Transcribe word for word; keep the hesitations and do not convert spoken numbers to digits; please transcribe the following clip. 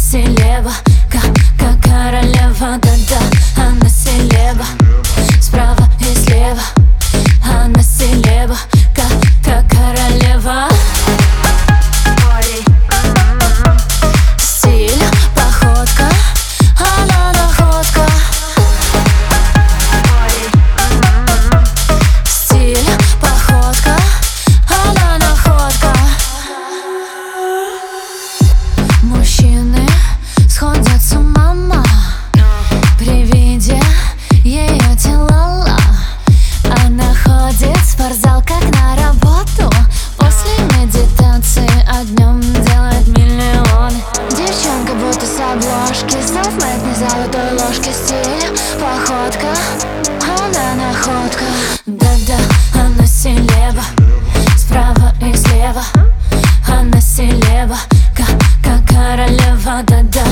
селеба, как, как королева, да-да. Она селеба, справа и слева. Она селеба, как, как королева. Стиль, походка, она находка. Стиль, походка, она находка. Мужчины сходят с ума при виде ее тела. Она ходит в спортзал как на работу. После медитации, а днем делает миллионы. Девчонка будто с обложки, селфмейд не золотой ложки. Стиль, походка, она находка. Да-да, она селеба, справа и слева. Она селеба, как, как королева, да-да.